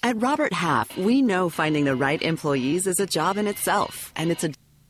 At Robert Half, we know finding the right employees is a job in itself, and it's a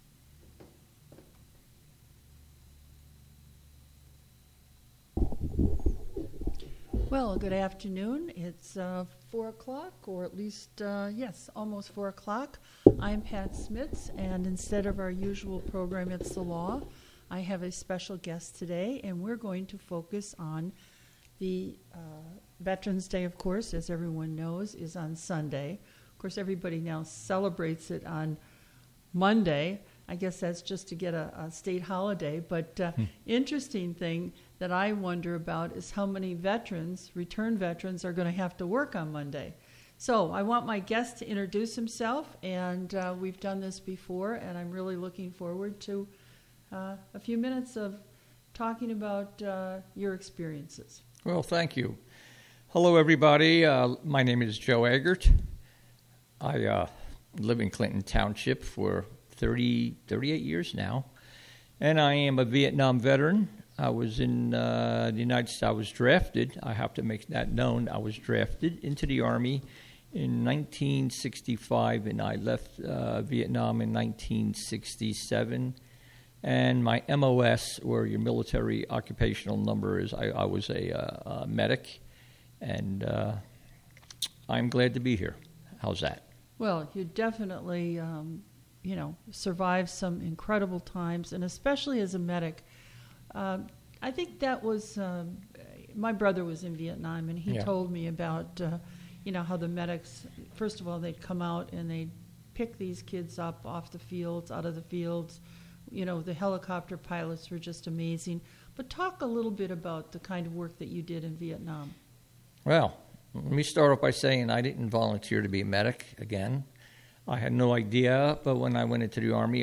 Well, good afternoon. It's 4 o'clock, or at least, yes, almost 4 o'clock. I'm Pat Smits, and instead of our usual program, It's the Law, I have a special guest today, and we're going to focus on the Veterans Day, of course, as everyone knows, is on Sunday. Of course, everybody now celebrates it on Monday. I guess that's just to get a state holiday. But interesting thing that I wonder about is how many veterans, returned veterans, are going to have to work on Monday. So I want my guest to introduce himself, and we've done this before, and I'm really looking forward to a few minutes of talking about your experiences. Well, thank you. Hello, everybody. My name is Joe Eggert. I live in Clinton Township for 38 years now, and I am a Vietnam veteran. I was in the United States. I was drafted. I have to make that known. I was drafted into the Army in 1965, and I left Vietnam in 1967. And my MOS, or your military occupational number, is I was a medic, and I'm glad to be here. How's that? Well, you definitely, survived some incredible times, and especially as a medic. I think that was, my brother was in Vietnam, and he told me about, how the medics, first of all, they'd come out and they'd pick these kids up off the fields, out of the fields. The helicopter pilots were just amazing. But talk a little bit about the kind of work that you did in Vietnam. Well, let me start off by saying I didn't volunteer to be a medic again. I had no idea, but when I went into the Army,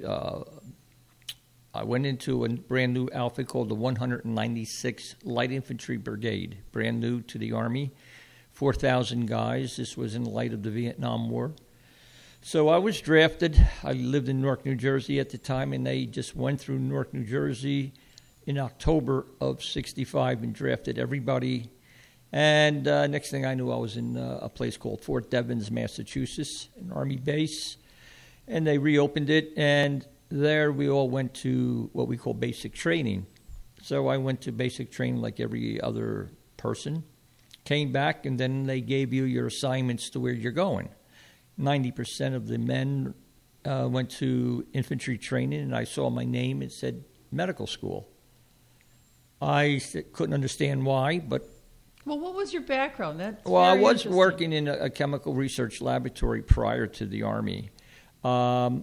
I went into a brand new outfit called the 196th Light Infantry Brigade, brand new to the Army, 4,000 guys. This was in light of the Vietnam War. So I was drafted. I lived in Newark, New Jersey at the time, and they just went through Newark, New Jersey in October of 65 and drafted everybody. And next thing I knew, I was in a place called Fort Devens, Massachusetts, an Army base. And they reopened it, and there we all went to what we call basic training. So I went to basic training like every other person, came back, and then they gave you your assignments to where you're going. 90% of the men went to infantry training, and I saw my name. It said medical school. I couldn't understand why, but... Well, what was your background? That's I was working in a chemical research laboratory prior to the Army. My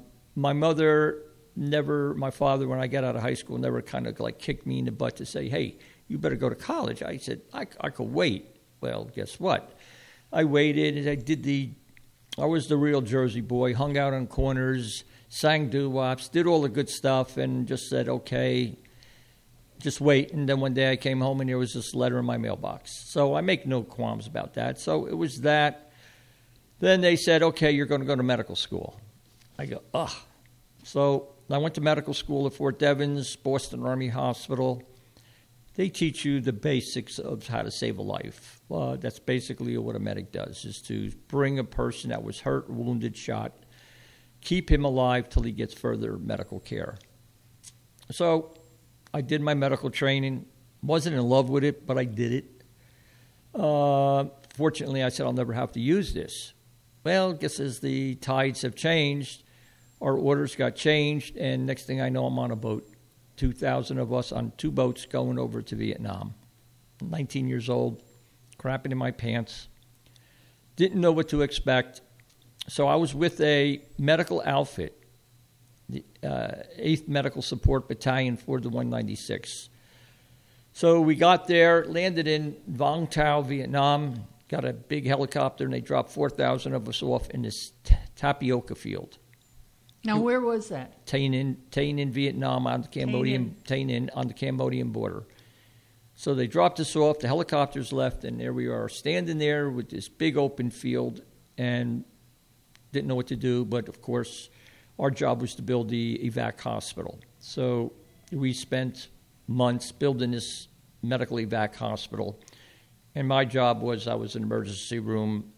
father, when I got out of high school, never kind of like kicked me in the butt to say, hey, you better go to college. I said, I could wait. Well, guess what? I waited, and I was the real Jersey boy, hung out on corners, sang doo-wops, did all the good stuff, and just said, okay, just wait. And then one day I came home, and there was this letter in my mailbox. So I make no qualms about that. So it was that. Then they said, okay, you're going to go to medical school. I go, ugh. So I went to medical school at Fort Devens, Boston Army Hospital. They teach you the basics of how to save a life. That's basically what a medic does, is to bring a person that was hurt, wounded, shot, keep him alive till he gets further medical care. So I did my medical training. Wasn't in love with it, but I did it. Fortunately, I said, I'll never have to use this. Well, I guess as the tides have changed, our orders got changed, and next thing I know, I'm on a boat. 2,000 of us on 2 boats going over to Vietnam. 19 years old, crapping in my pants. Didn't know what to expect. So I was with a medical outfit, the 8th Medical Support Battalion for the 196. So we got there, landed in Vung Tau, Vietnam, got a big helicopter, and they dropped 4,000 of us off in this tapioca field. Now, where was that? Tay Ninh, Vietnam, on the Cambodian border. So they dropped us off. The helicopters left, and there we are, standing there with this big open field, and didn't know what to do. But of course, our job was to build the evac hospital. So we spent months building this medical evac hospital, and my job was I was in an emergency room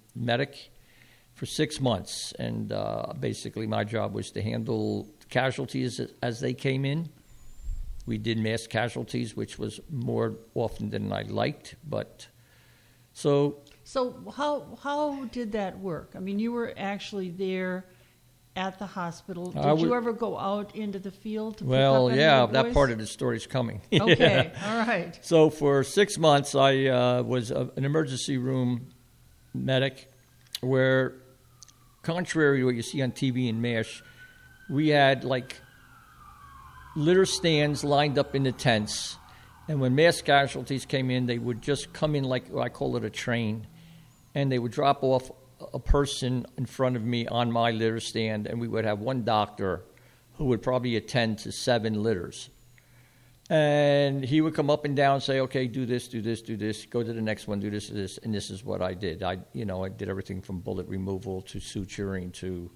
medic for 6 months. And basically my job was to handle casualties as they came in. We did mass casualties, which was more often than I liked. But so how did that work? I mean, you were actually there at the hospital. Did you ever go out into the field to pick up any of the boys? That part of the story's coming. Okay, all right. So for 6 months, I was an emergency room medic where, contrary to what you see on TV and MASH, we had like litter stands lined up in the tents. And when mass casualties came in, they would just come in like, I call it a train, and they would drop off a person in front of me on my litter stand, and we would have one doctor who would probably attend to 7 litters. And he would come up and down and say, okay, do this, do this, do this, go to the next one, do this, do this, and this is what I did. I did everything from bullet removal to suturing to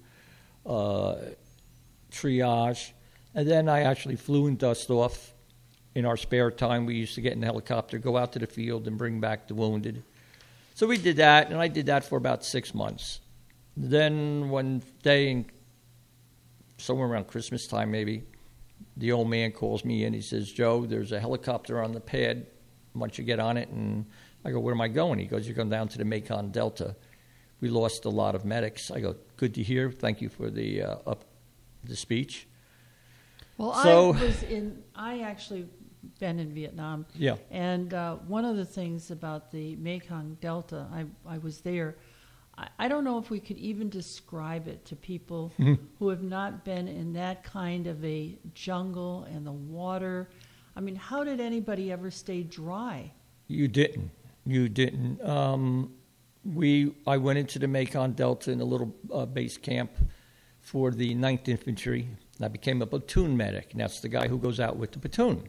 triage. And then I actually flew and dust off. In our spare time, we used to get in the helicopter, go out to the field, and bring back the wounded. So we did that, and I did that for about 6 months. Then one day, somewhere around Christmas time maybe, the old man calls me in. He says, Joe, there's a helicopter on the pad. Why don't you get on it? And I go, where am I going? He goes, you're going down to the Mekong Delta. We lost a lot of medics. I go, good to hear. Thank you for the speech. Well, I actually been in Vietnam. Yeah. And one of the things about the Mekong Delta, I was there. I don't know if we could even describe it to people who have not been in that kind of a jungle and the water. I mean, how did anybody ever stay dry? You didn't. I went into the Mekong Delta in a little base camp for the 9th Infantry. I became a platoon medic, and that's the guy who goes out with the platoon.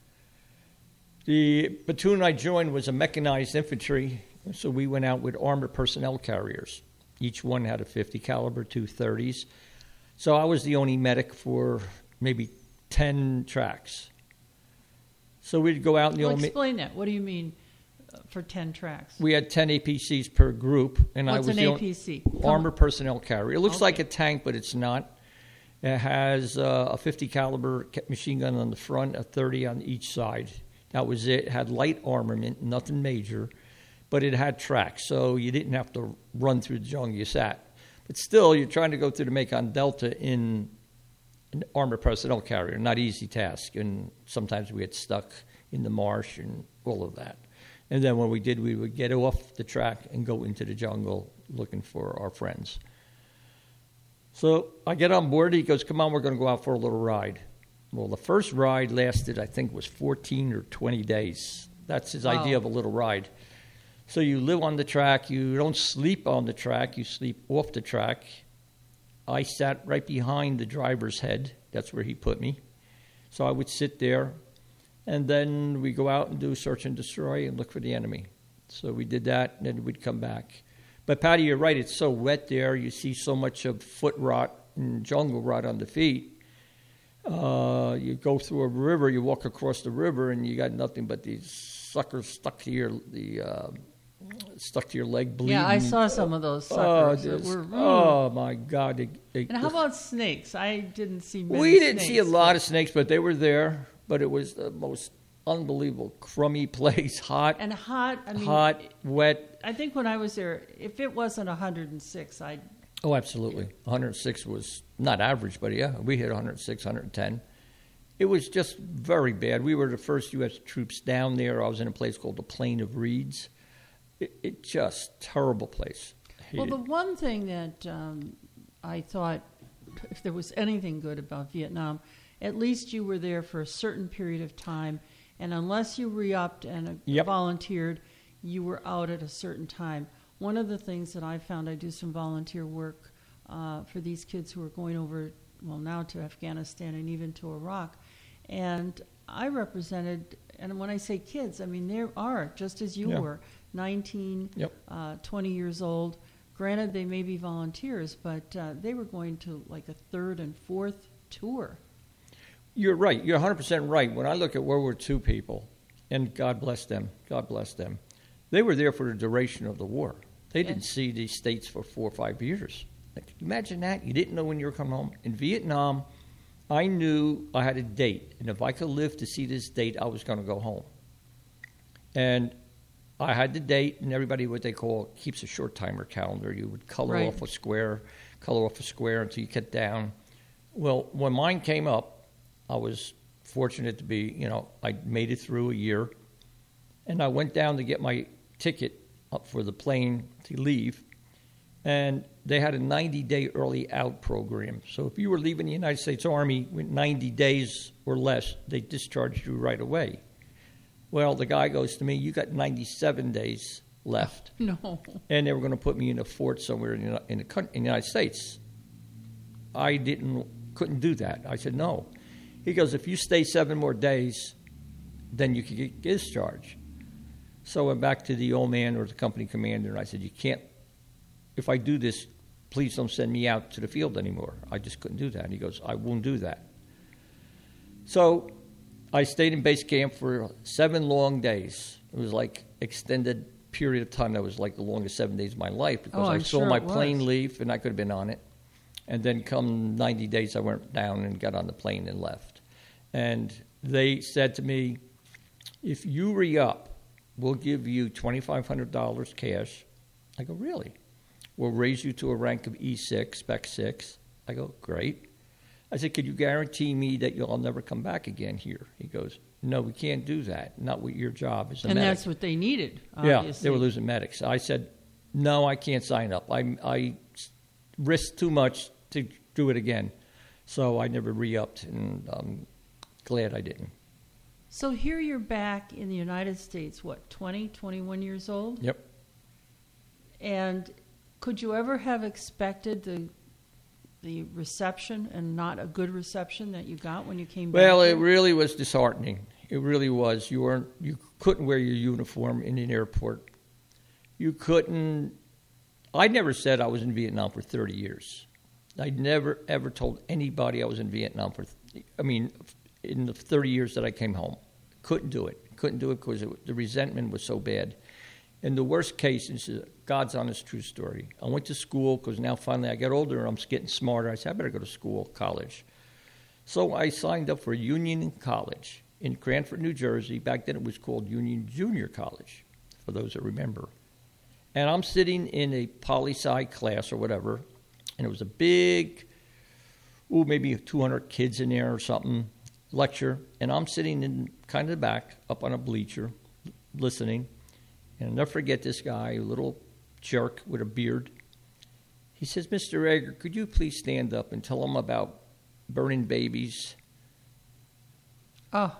The platoon I joined was a mechanized infantry, so we went out with armored personnel carriers. Each one had a .50 caliber, 2 30s. So I was the only medic for maybe 10 tracks. So we'd go out in the explain that. What do you mean for 10 tracks? We had 10 APCs per group, and What's I was an APC? Armored personnel carrier. It looks like a tank, but it's not. It has a .50 caliber machine gun on the front, a 30 on each side. That was it. It had light armament, nothing major, but it had tracks, so you didn't have to run through the jungle. You sat. But still, you're trying to go through the Mekong Delta in an armored personnel carrier. Not easy task, and sometimes we get stuck in the marsh and all of that. And then when we did, we would get off the track and go into the jungle looking for our friends. So I get on board. He goes, come on, we're going to go out for a little ride. Well, the first ride lasted, I think, was 14 or 20 days. That's his idea of a little ride. So you live on the track. You don't sleep on the track. You sleep off the track. I sat right behind the driver's head. That's where he put me. So I would sit there, and then we go out and do search and destroy and look for the enemy. So we did that, and then we'd come back. But, Patty, you're right. It's so wet there. You see so much of foot rot and jungle rot on the feet. You go through a river, you walk across the river, and you got nothing but these suckers stuck to your leg, bleeding. Yeah, I saw some of those suckers. Oh my God! And how about snakes? I didn't see many. We didn't see a lot of snakes, but they were there. But it was the most unbelievable, crummy place, hot. And hot. I mean, hot, wet. I think when I was there, if it wasn't 106, I'd. Oh, absolutely. 106 was not average, but yeah, we hit 106, 110. It was just very bad. We were the first U.S. troops down there. I was in a place called the Plain of Reeds. It just terrible place. Well, the one thing that I thought, if there was anything good about Vietnam, at least you were there for a certain period of time, and unless you re-upped and volunteered, you were out at a certain time. One of the things that I found, I do some volunteer work for these kids who are going over, well, now to Afghanistan and even to Iraq. And I represented, and when I say kids, I mean there are, just as you were, 19, 20 years old. Granted, they may be volunteers, but they were going to like a third and fourth tour. You're right. You're 100% right. When I look at World War II people, and God bless them, they were there for the duration of the war. They didn't see these states for 4 or 5 years. Like, imagine that. You didn't know when you were coming home. In Vietnam, I knew I had a date, and if I could live to see this date, I was going to go home. And I had the date, and everybody, what they call, keeps a short timer calendar. You would color off a square until you get down. Well, when mine came up, I was fortunate to be, I made it through a year, and I went down to get my ticket up for the plane to leave, and they had a 90-day early out program. So if you were leaving the United States Army with 90 days or less, they discharged you right away. Well, the guy goes to me, you got 97 days left. No. And they were going to put me in a fort somewhere in the United States. I couldn't do that. I said, no. He goes, if you stay 7 more days, then you can get discharged. So I went back to the old man or the company commander, and I said, you can't, if I do this, please don't send me out to the field anymore. I just couldn't do that. And he goes, I won't do that. So I stayed in base camp for 7 long days. It was like extended period of time. That was like the longest 7 days of my life because I saw my plane leave, and I could have been on it. And then come 90 days, I went down and got on the plane and left. And they said to me, if you re-up, we'll give you $2,500 cash. I go, really? We'll raise you to a rank of E6, Spec 6. I go, great. I said, could you guarantee me that you'll never come back again here? He goes, no, we can't do that. Not with your job as a medic. And that's what they needed, obviously. Yeah, they were losing medics. I said, no, I can't sign up. I risked too much to do it again. So I never re-upped, and I'm glad I didn't. So here you're back in the United States, 20, 21 years old? Yep. And could you ever have expected the reception, and not a good reception, that you got when you came back? Well, it really was disheartening. It really was. You couldn't wear your uniform in an airport. You couldn't. I never said I was in Vietnam for 30 years. I never, ever told anybody I was in Vietnam in the 30 years that I came home. Couldn't do it. Couldn't do it because the resentment was so bad. And the worst case, this is God's honest true story. I went to school because now finally I got older and I'm getting smarter. I said, I better go to school, college. So I signed up for Union College in Cranford, New Jersey. Back then it was called Union Junior College, for those that remember. And I'm sitting in a poli-sci class or whatever, and it was a big, maybe 200 kids in there or something, lecture. And I'm sitting in kind of the back, up on a bleacher, listening. And I'll never forget this guy, a little jerk with a beard. He says, Mr. Egger, could you please stand up and tell them about burning babies? Oh.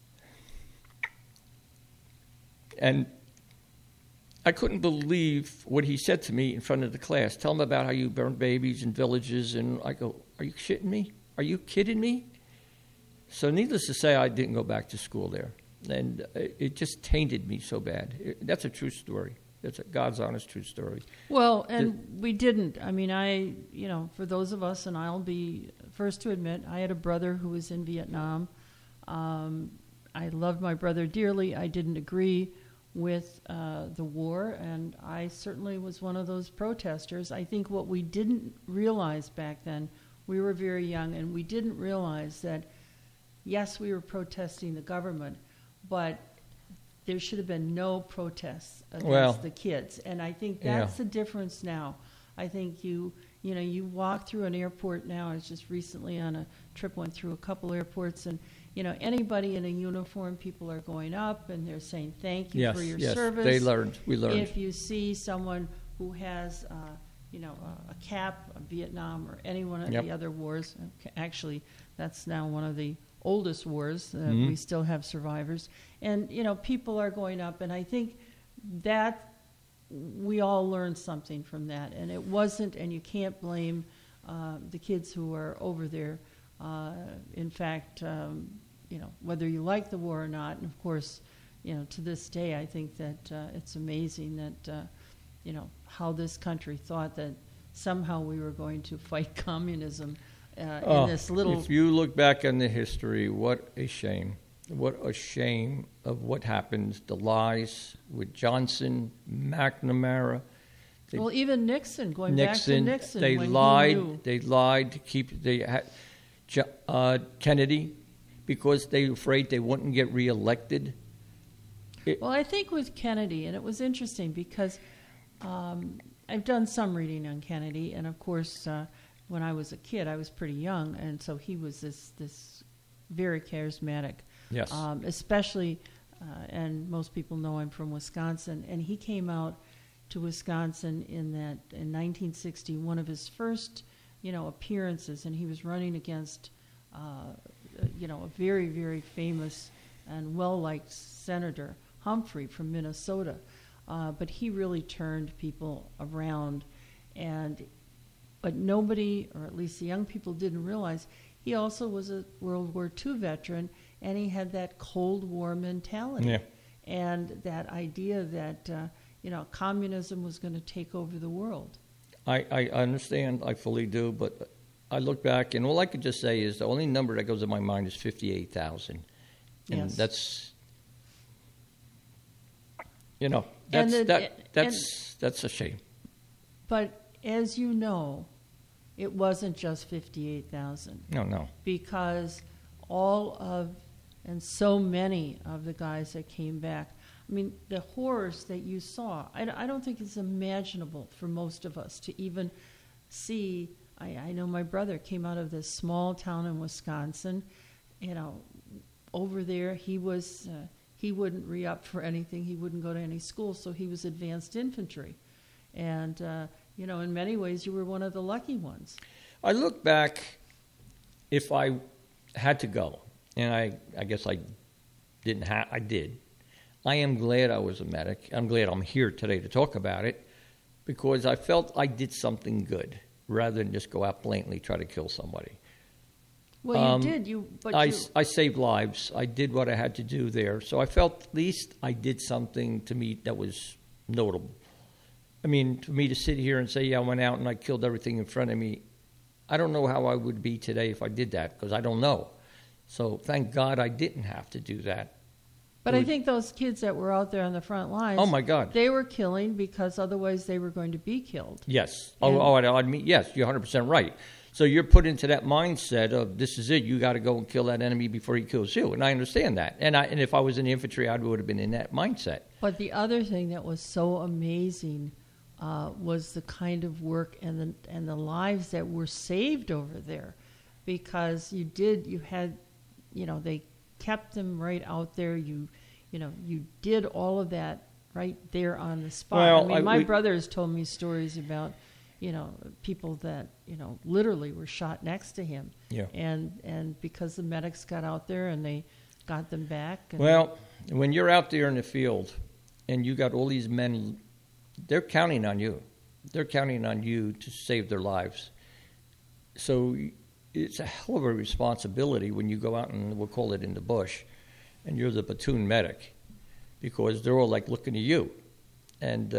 And I couldn't believe what he said to me in front of the class. Tell them about how you burn babies in villages. And I go, are you shitting me? Are you kidding me? So needless to say, I didn't go back to school there. And it just tainted me so bad. That's a true story. That's God's honest true story. Well, and we didn't. I mean, for those of us, and I'll be first to admit, I had a brother who was in Vietnam. I loved my brother dearly. I didn't agree with the war, and I certainly was one of those protesters. I think what we didn't realize back then, we were very young, and we didn't realize that, yes, we were protesting the government, but there should have been no protests against the kids. And I think that's the difference now. I think you walk through an airport now. I was just recently on a trip, went through a couple airports, and anybody in a uniform, people are going up and they're saying thank you for your service. We learned. If you see someone who has a cap, a Vietnam or any one of the other wars, actually that's now one of the oldest wars. We still have survivors. And, people are going up. And I think that we all learned something from that. And it wasn't, and you can't blame the kids who are over there. In fact, whether you like the war or not, and of course, to this day, I think that it's amazing that, how this country thought that somehow we were going to fight communism in this little... If you look back on the history, what a shame. What a shame of what happened. The lies with Johnson, McNamara, Well, even Nixon, going back to Nixon, they when lied. he knew. They lied to keep Kennedy because they were afraid they wouldn't get reelected. Well, I think with Kennedy, and it was interesting because I've done some reading on Kennedy, and of course, when I was a kid, I was pretty young, and so he was this very charismatic. Yes. Especially, and most people know I'm from Wisconsin, and he came out to Wisconsin in 1960, one of his first, appearances, and he was running against, a very, very famous and well-liked Senator Humphrey from Minnesota. But he really turned people around, but nobody, or at least the young people, didn't realize he also was a World War II veteran, and he had that Cold War mentality. Yeah. And that idea that, communism was going to take over the world. I understand, I fully do, but I look back, and all I could just say is the only number that goes in my mind is 58,000. And Yes. That's a shame. But as you know, it wasn't just 58,000. No. Because so many of the guys that came back, I mean, the horrors that you saw, I don't think it's imaginable for most of us to even see. I know my brother came out of this small town in Wisconsin. Over there he was, he wouldn't re-up for anything. He wouldn't go to any school, so he was advanced infantry. And, in many ways you were one of the lucky ones. I look back, if I had to go, and I guess I didn't have, I did. I am glad I was a medic. I'm glad I'm here today to talk about it because I felt I did something good rather than just go out blatantly try to kill somebody. Well, you did. I saved lives. I did what I had to do there. So I felt at least I did something to me that was notable. I mean, for me to sit here and say, yeah, I went out and I killed everything in front of me, I don't know how I would be today if I did that because I don't know. So thank God I didn't have to do that. But I think those kids that were out there on the front lines, oh my God, they were killing because otherwise they were going to be killed. Yes. I mean, yes, you're 100% right. So you're put into that mindset of this is it. You got to go and kill that enemy before he kills you, and I understand that. And if I was in the infantry, I would have been in that mindset. But the other thing that was so amazing was the kind of work and the lives that were saved over there, because you had, they kept them right out there. You did all of that right there on the spot. Well, I mean, my brother has told me stories about, people that, literally were shot next to him. Yeah. And because the medics got out there and they got them back. Well, when you're out there in the field and you got all these men, they're counting on you. They're counting on you to save their lives. So it's a hell of a responsibility when you go out and we'll call it in the bush, and you're the platoon medic, because they're all like looking at you. And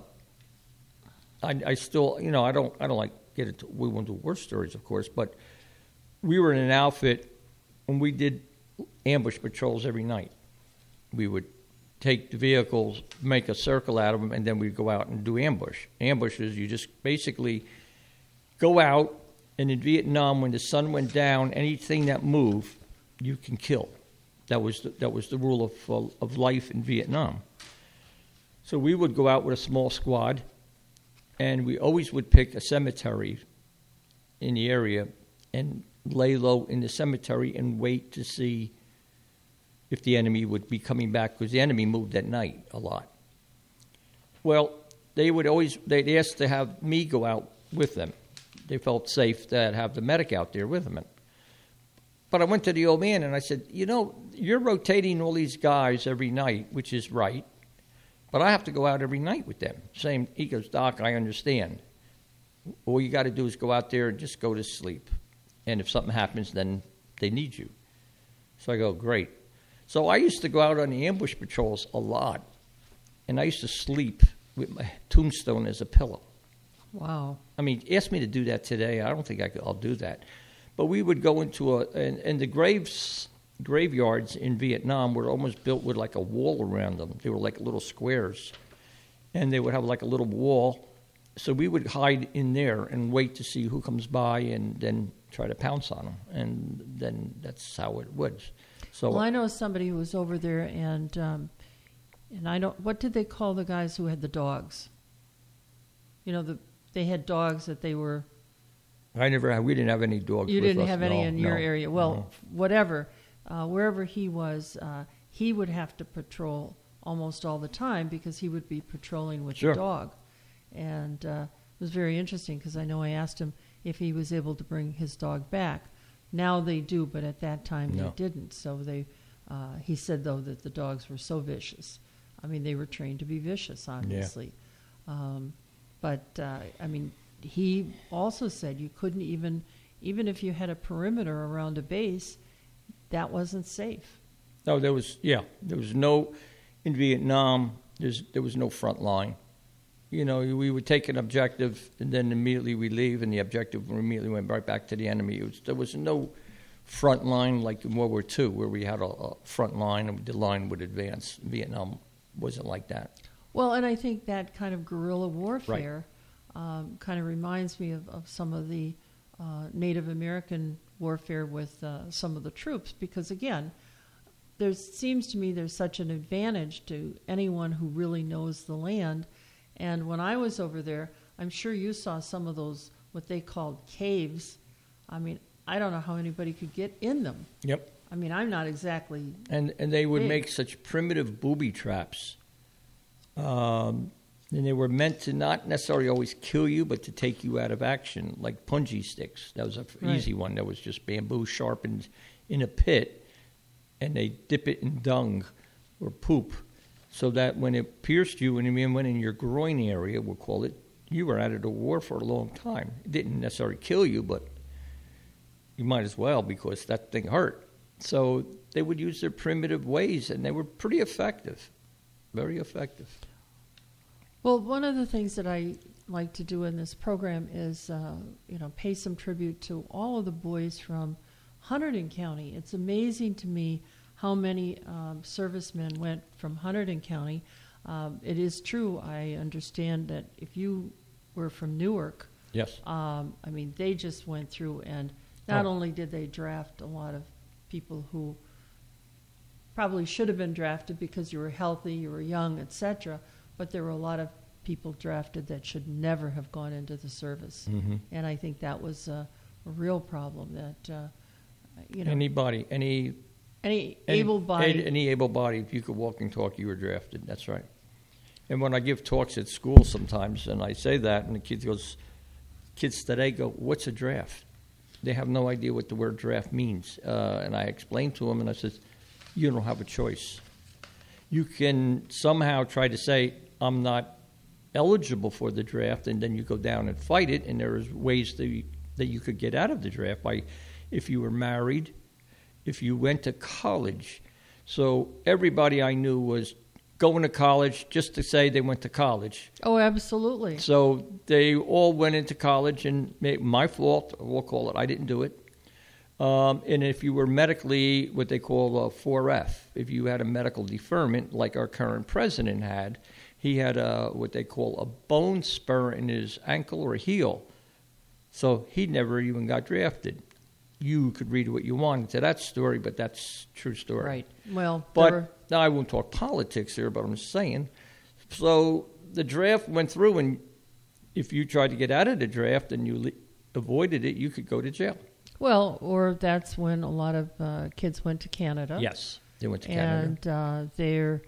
I still, I don't like get into. We won't do war stories, of course, but we were in an outfit and we did ambush patrols every night. We would take the vehicles, make a circle out of them, and then we'd go out and do ambush. Ambushes, you just basically go out. And in Vietnam, when the sun went down, anything that moved, you can kill. That was the rule of life in Vietnam. So we would go out with a small squad, and we always would pick a cemetery in the area and lay low in the cemetery and wait to see if the enemy would be coming back, because the enemy moved at night a lot. Well, they'd ask to have me go out with them. They felt safe to have the medic out there with them. But I went to the old man and I said, you're rotating all these guys every night, which is right, but I have to go out every night with them. He goes, Doc, I understand. All you got to do is go out there and just go to sleep. And if something happens, then they need you. So I go, great. So I used to go out on the ambush patrols a lot, and I used to sleep with my tombstone as a pillow. Wow. I mean, ask me to do that today. I don't think I'll do that. But we would go into and the graveyards in Vietnam were almost built with like a wall around them. They were like little squares. And they would have like a little wall, So we would hide in there and wait to see who comes by and then try to pounce on them. And then that's how it was. So Well, I know somebody who was over there, and I don't. What did they call the guys who had the dogs? They had dogs that they were. we didn't have any dogs. You with didn't us. have any No, in your no, area. Well, no. whatever, wherever he was, he would have to patrol almost all the time because he would be patrolling with Sure. the dog, and it was very interesting because I know I asked him if he was able to bring his dog back. Now they do, but at that time No. they didn't. So he said though that the dogs were so vicious. I mean, they were trained to be vicious, obviously. But he also said you couldn't even if you had a perimeter around a base, that wasn't safe. No, there was no, in Vietnam, there was no front line. We would take an objective and then immediately we leave, and the objective immediately went right back to the enemy. There was no front line like in World War II where we had a front line and the line would advance. Vietnam wasn't like that. Well, and I think that kind of guerrilla warfare kind of reminds me of some of the Native American warfare with some of the troops, because again, there seems to me there's such an advantage to anyone who really knows the land. And when I was over there, I'm sure you saw some of those, what they called caves. I mean, I don't know how anybody could get in them. Yep. I mean, I'm not exactly... And they would big. make such primitive booby traps. And they were meant to not necessarily always kill you, but to take you out of action, like punji sticks. That was an easy one. That was just bamboo sharpened in a pit, and they dip it in dung or poop, so that when it pierced you and it went in your groin area, we'll call it, you were out of the war for a long time. It didn't necessarily kill you, but you might as well because that thing hurt. So they would use their primitive ways, and they were pretty effective, very effective. Well, one of the things that I like to do in this program is, pay some tribute to all of the boys from Hunterdon County. It's amazing to me how many servicemen went from Hunterdon County. It is true, I understand that if you were from Newark, Yes. they just went through, and not only did they draft a lot of people who probably should have been drafted because you were healthy, you were young, etc., but there were a lot of people drafted that should never have gone into the service. Mm-hmm. And I think that was a real problem that, Anybody, any able-bodied... Any able-bodied, if you could walk and talk, you were drafted. That's right. And when I give talks at school sometimes, and I say that, and the kids today go, "What's a draft?" They have no idea what the word draft means. And I explain to them, and I says, "You don't have a choice. You can somehow try to say, I'm not eligible for the draft, and then you go down and fight it, and there's ways that you could get out of the draft by if you were married, if you went to college." So everybody I knew was going to college just to say they went to college. Oh, absolutely. So they all went into college, and my fault, we'll call it, I didn't do it. And if you were medically, what they call a 4F, if you had a medical deferment, like our current president had, he had what they call a bone spur in his ankle or heel. So he never even got drafted. You could read what you wanted to that story, but that's a true story. Right. Well, But now I won't talk politics here, but I'm just saying. So the draft went through, and if you tried to get out of the draft and you avoided it, you could go to jail. well, or that's when a lot of kids went to Canada. Yes, they went to Canada. And they're,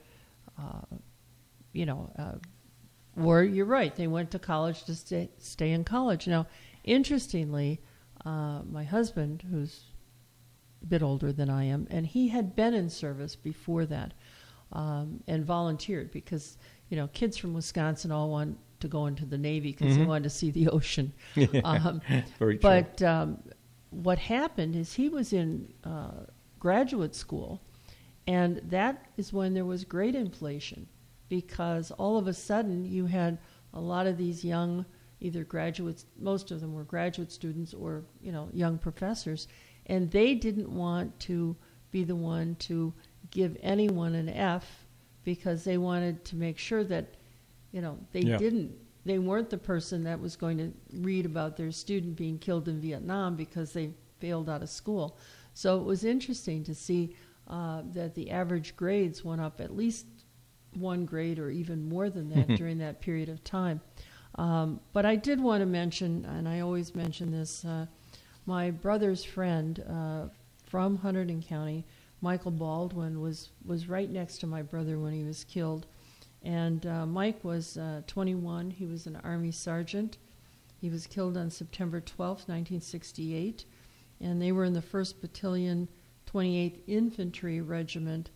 or you're right, they went to college to stay in college. Now, interestingly, my husband, who's a bit older than I am, and he had been in service before that and volunteered because, kids from Wisconsin all want to go into the Navy because they wanted to see the ocean. Very true. But what happened is he was in graduate school, and that is when there was great inflation because all of a sudden you had a lot of these young, either graduates, most of them were graduate students or, young professors, and they didn't want to be the one to give anyone an F because they wanted to make sure that, they they weren't the person that was going to read about their student being killed in Vietnam because they failed out of school. So it was interesting to see that the average grades went up at least one grade or even more than that during that period of time. But I did want to mention, and I always mention this, my brother's friend from Hunterdon County, Michael Baldwin, was right next to my brother when he was killed. And Mike was 21. He was an Army sergeant. He was killed on September 12th, 1968. And they were in the 1st Battalion, 28th Infantry Regiment.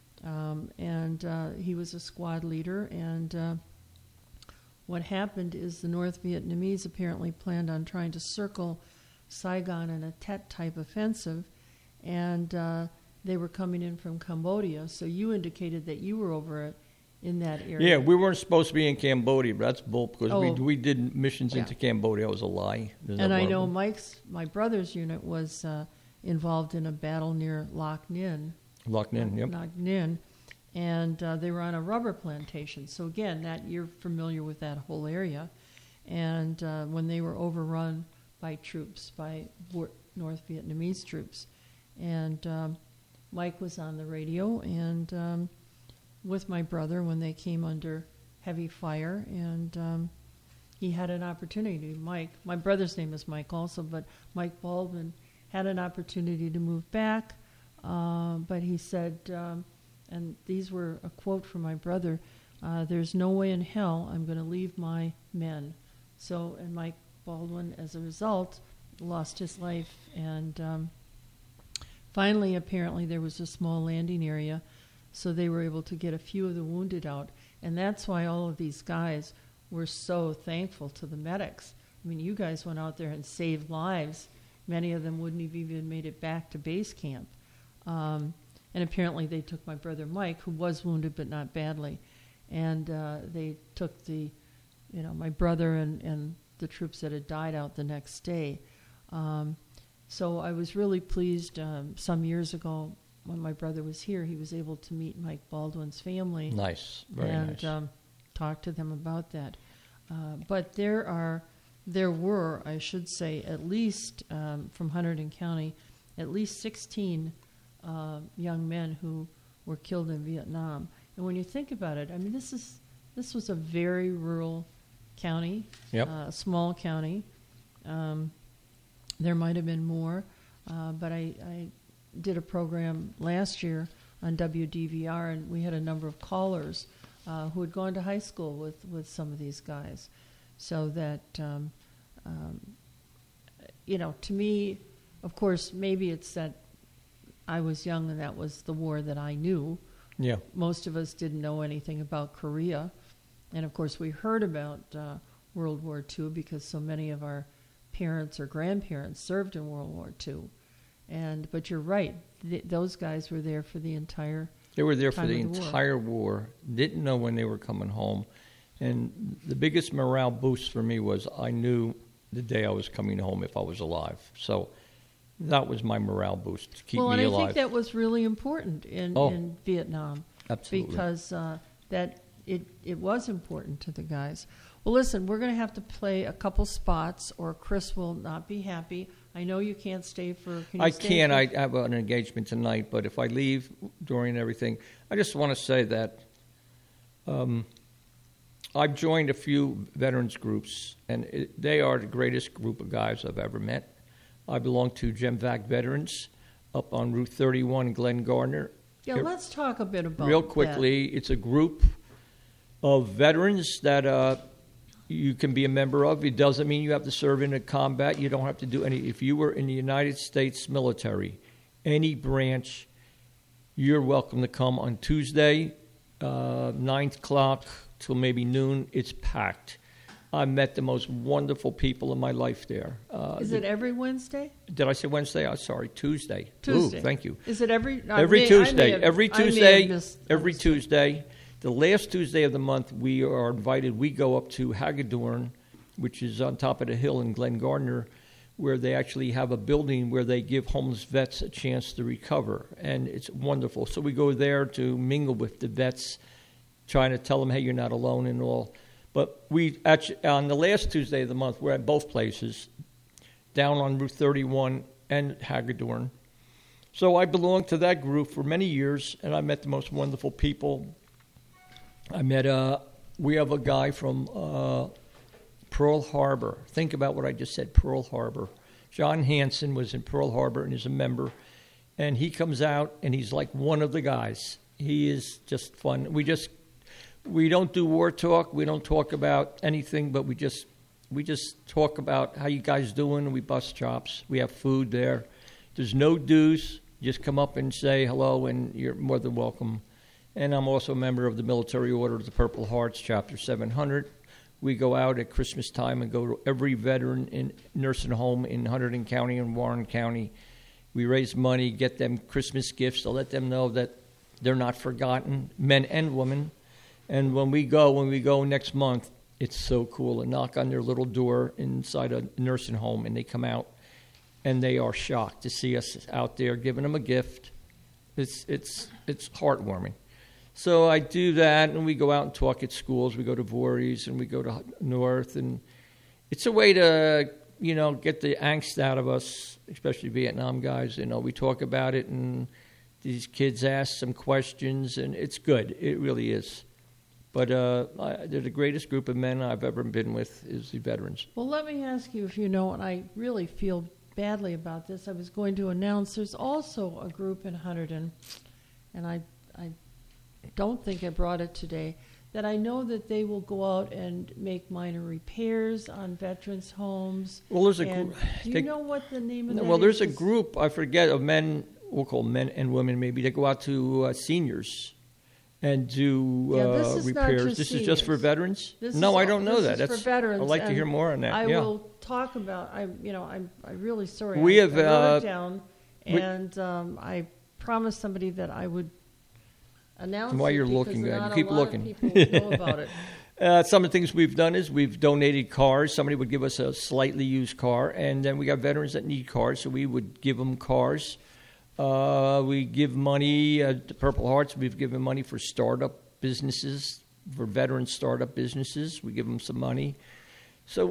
And he was a squad leader. And what happened is the North Vietnamese apparently planned on trying to circle Saigon in a Tet-type offensive. And they were coming in from Cambodia. So you indicated that you were over in that area. Yeah, we weren't supposed to be in Cambodia, but that's bull because we did missions into Cambodia. It was a lie. And I know my brother's unit was involved in a battle near Loc Ninh. Loc Ninh, yep. Loc Ninh. And they were on a rubber plantation. So again, that you're familiar with that whole area. And when they were overrun by troops, by North Vietnamese troops. And Mike was on the radio and with my brother when they came under heavy fire. And he had an opportunity. My brother's name is Mike also, but Mike Baldwin had an opportunity to move back. But he said, and these were a quote from my brother, there's no way in hell I'm going to leave my men. So, and Mike Baldwin, as a result, lost his life. And finally, apparently, there was a small landing area, so they were able to get a few of the wounded out. And that's why all of these guys were so thankful to the medics. I mean, you guys went out there and saved lives. Many of them wouldn't have even made it back to base camp. And apparently they took my brother Mike, who was wounded but not badly, and they took my brother and the troops that had died out the next day. So I was really pleased. Some years ago, when my brother was here, he was able to meet Mike Baldwin's family. Nice, very nice. And talk to them about that. But there were, I should say, at least from Hunterdon County, at least 16 young men who were killed in Vietnam. And when you think about it, I mean, this was a very rural county, a small county. There might have been more, but I did a program last year on WDVR, and we had a number of callers who had gone to high school with some of these guys. So that, to me, of course, maybe it's that I was young and that was the war that I knew. Yeah. Most of us didn't know anything about Korea. And, of course, we heard about World War II because so many of our parents or grandparents served in World War II. But you're right. Those guys were there for the entire They were there for time the of entire war. Didn't know when they were coming home. And the biggest morale boost for me was I knew the day I was coming home if I was alive. So that was my morale boost to keep me alive. Well, and I think that was really important in Vietnam. Absolutely. Because that it was important to the guys. Well, listen, we're going to have to play a couple spots or Chris will not be happy. I know you can't stay for... I can. I have an engagement tonight, but if I leave during everything, I just want to say that I've joined a few veterans groups, and they are the greatest group of guys I've ever met. I belong to GemVac Veterans up on Route 31 in Glen Gardner. Yeah, let's talk a bit about real quickly. That. It's a group of veterans that you can be a member of. It doesn't mean you have to serve in a combat. You don't have to do any. If you were in the United States military, any branch, you're welcome to come on Tuesday, 9 o'clock till maybe noon. It's packed. I met the most wonderful people in my life there. Is it every Wednesday? Did I say Wednesday? I'm sorry, Tuesday. Tuesday. Ooh, thank you. Is it every Tuesday? Every Tuesday. Tuesday. The last Tuesday of the month, we are invited. We go up to Hagedorn, which is on top of the hill in Glen Gardner, where they actually have a building where they give homeless vets a chance to recover. And it's wonderful. So we go there to mingle with the vets, trying to tell them, hey, you're not alone and all. But we actually, on the last Tuesday of the month, we're at both places, down on Route 31 and Hagedorn. So I belonged to that group for many years, and I met the most wonderful people. I met we have a guy from Pearl Harbor. Think about what I just said, Pearl Harbor. John Hansen was in Pearl Harbor and is a member. And he comes out, and he's like one of the guys. He is just fun. We don't do war talk. We don't talk about anything, but we just talk about how you guys doing. We bust chops. We have food there. There's no dues. Just come up and say hello, and you're more than welcome. And I'm also a member of the Military Order of the Purple Hearts, Chapter 700. We go out at Christmas time and go to every veteran in nursing home in Hunterdon County and Warren County. We raise money, get them Christmas gifts to let them know that they're not forgotten, men and women. And when we go next month, it's so cool. To knock on their little door inside a nursing home, and they come out, and they are shocked to see us out there giving them a gift. It's heartwarming. So I do that, and we go out and talk at schools. We go to Voorhees, and we go to North, and it's a way to get the angst out of us, especially Vietnam guys. We talk about it, and these kids ask some questions, and it's good. It really is. But they're the greatest group of men I've ever been with is the veterans. Well, let me ask you if you know, and I really feel badly about this. I was going to announce there's also a group in Hunterdon, and I don't think I brought it today, that I know that they will go out and make minor repairs on veterans' homes. Well, there's a group. Do you know what the name of that is? Well, there's a group, I forget, of men, we'll call men and women maybe, that go out to seniors and do repairs. This is just for veterans? I don't know that. That's for veterans. I'd like to hear more on that. I will talk about. I'm really sorry. We have wrote it down, and I promised somebody that I would announce. While you're looking, you keep looking. People know about it. Some of the things we've done is we've donated cars. Somebody would give us a slightly used car, and then we got veterans that need cars, so we would give them cars. We give money to Purple Hearts. We've given money for startup businesses, for veteran startup businesses. We give them some money. So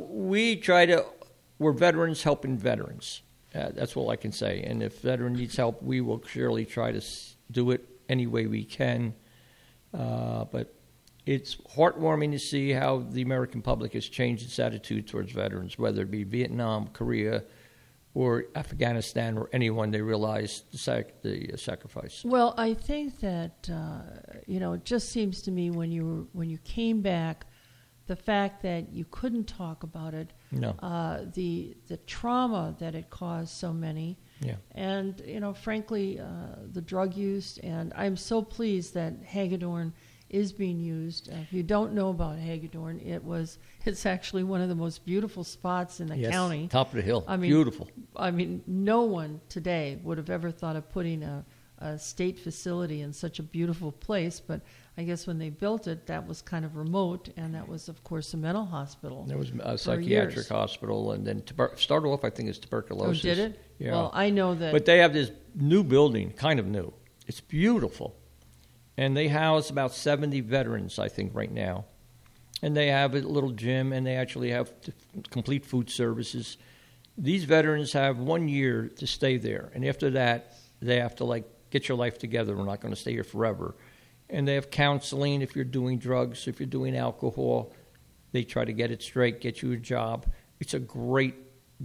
we're veterans helping veterans. That's all I can say. And if a veteran needs help, we will surely try to do it any way we can. But it's heartwarming to see how the American public has changed its attitude towards veterans, whether it be Vietnam, Korea, or Afghanistan, or anyone. They realize the sacrifice. Well, I think that it just seems to me when you came back, the fact that you couldn't talk about it, the trauma that it caused so many, and frankly, the drug use. And I'm so pleased that Hagedorn is being used. If you don't know about Hagedorn, it's actually one of the most beautiful spots in the county. Top of the hill. Beautiful. I mean, no one today would have ever thought of putting a state facility in such a beautiful place, but I guess when they built it, that was kind of remote, and that was, of course, a mental hospital. There was a psychiatric hospital, and then started off, I think, as tuberculosis. Oh, did it? Yeah. Well, I know that. But they have this new building, kind of new. It's beautiful. And they house about 70 veterans, I think, right now. And they have a little gym, and they actually have complete food services. These veterans have 1 year to stay there. And after that, they have to, get your life together. We're not going to stay here forever. And they have counseling if you're doing drugs, if you're doing alcohol. They try to get it straight, get you a job. It's a great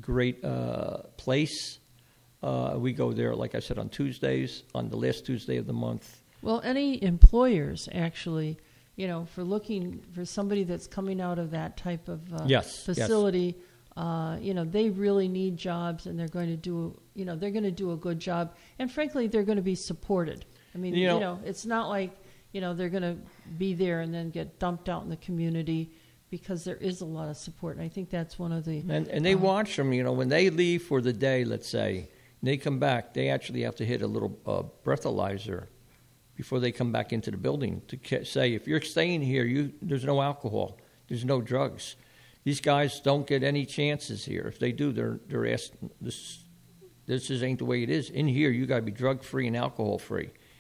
place. We go there, like I said, on Tuesdays, on the last Tuesday of the month. Well, any employers actually, for looking for somebody that's coming out of that type of facility, they really need jobs, and they're going to do a good job, and frankly, they're going to be supported. I mean, it's not like they're going to be there and then get dumped out in the community, because there is a lot of support, and I think that's one of the and they watch them. When they leave for the day, let's say, and they come back, they actually have to hit a little breathalyzer before they come back into the building to say, if you're staying here, there's no alcohol, there's no drugs. These guys don't get any chances here. If they do, they're asked, this ain't the way it is. In here, you got to be drug-free and alcohol-free.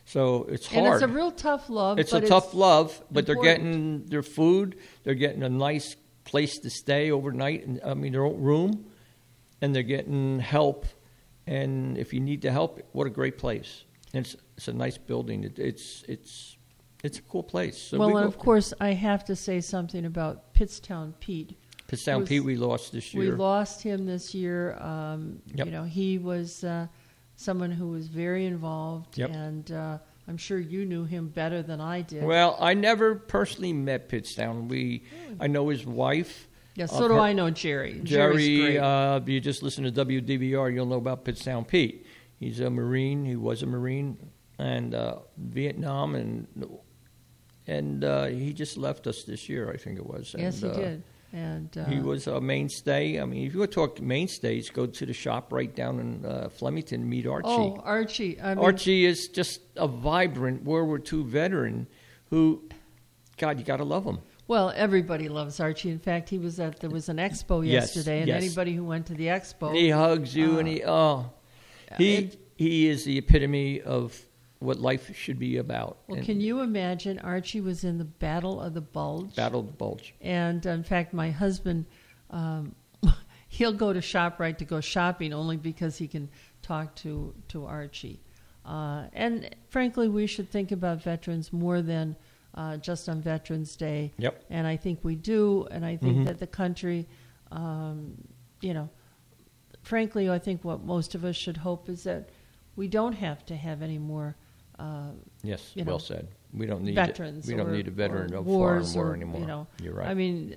So it's hard. And it's a real tough love. It's a tough love, but they're important. getting their food. They're getting a nice place to stay overnight, and their own room, and they're getting help. And if you need the help, what a great place! And it's a nice building. It's a cool place. So well, and of course, I have to say something about Pittstown Pete. Pittstown Pete, we lost this year. We lost him this year. Yep. You know, he was someone who was very involved, Yep. and I'm sure you knew him better than I did. Well, I never personally met Pittstown. I know his wife. Yeah, so do I know Jerry. Jerry, Jerry's great. you just listen to WDVR, you'll know about Pittstown Pete. He's a Marine. He was a Marine, and Vietnam, and he just left us this year, I think it was. Yes, and, he did. And he was a mainstay. I mean, if you want to talk mainstays, go to the shop right down in Flemington and meet Archie. Oh, Archie. I mean, Archie is just a vibrant World War II veteran who, God, you got to love him. Well, everybody loves Archie. In fact, there was an expo yesterday, and anybody who went to the expo, he hugs you, and he is the epitome of what life should be about. Well, can you imagine? Archie was in the Battle of the Bulge. Battle of the Bulge. And in fact, my husband, he'll go to ShopRite to go shopping only because he can talk to Archie. And frankly, we should think about veterans more than just on Veterans Day. Yep. And I think we do. And I think that the country, frankly, I think what most of us should hope is that we don't have to have any more. Yes, well said. We don't need veterans. We don't need a veteran of wars foreign war anymore. You know, you're right. I mean,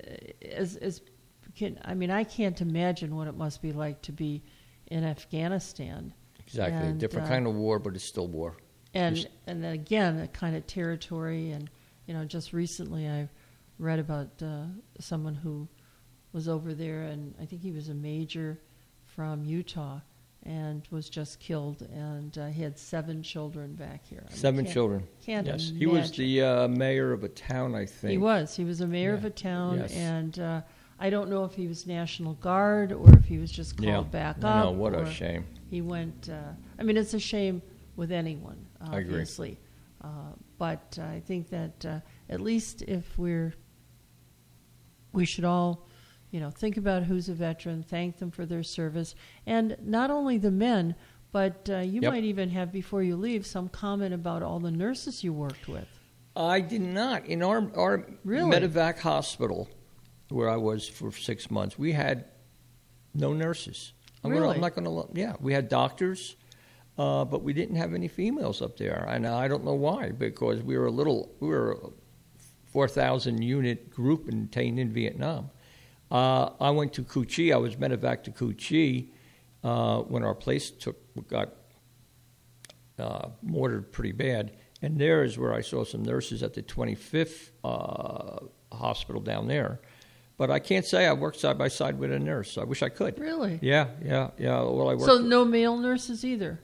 I can't imagine what it must be like to be in Afghanistan. Exactly, a different kind of war, but it's still war. And then again, a kind of territory. And just recently I read about someone who was over there, and I think he was a major from Utah, and was just killed, and he had 7 children back here. 7 children. Can't yes, imagine. He was the mayor of a town, I think. He was a mayor of a town, yes. and I don't know if he was National Guard or if he was just called back up. No, what a shame. He went. It's a shame with anyone, obviously. I agree. But I think that at least if we should all, think about who's a veteran, thank them for their service, and not only the men, but you might even have, before you leave, some comment about all the nurses you worked with. I did not. In our Medevac hospital, where I was for 6 months, we had no nurses. We had doctors, but we didn't have any females up there, and I don't know why, because we were a 4,000 unit group contained in Vietnam. I went to Cu Chi. I was medevac to Cu Chi when our place got mortared pretty bad, and there is where I saw some nurses at the 25th hospital down there. But I can't say I worked side by side with a nurse. I wish I could. Really? Yeah. Well, I worked. So no male nurses either?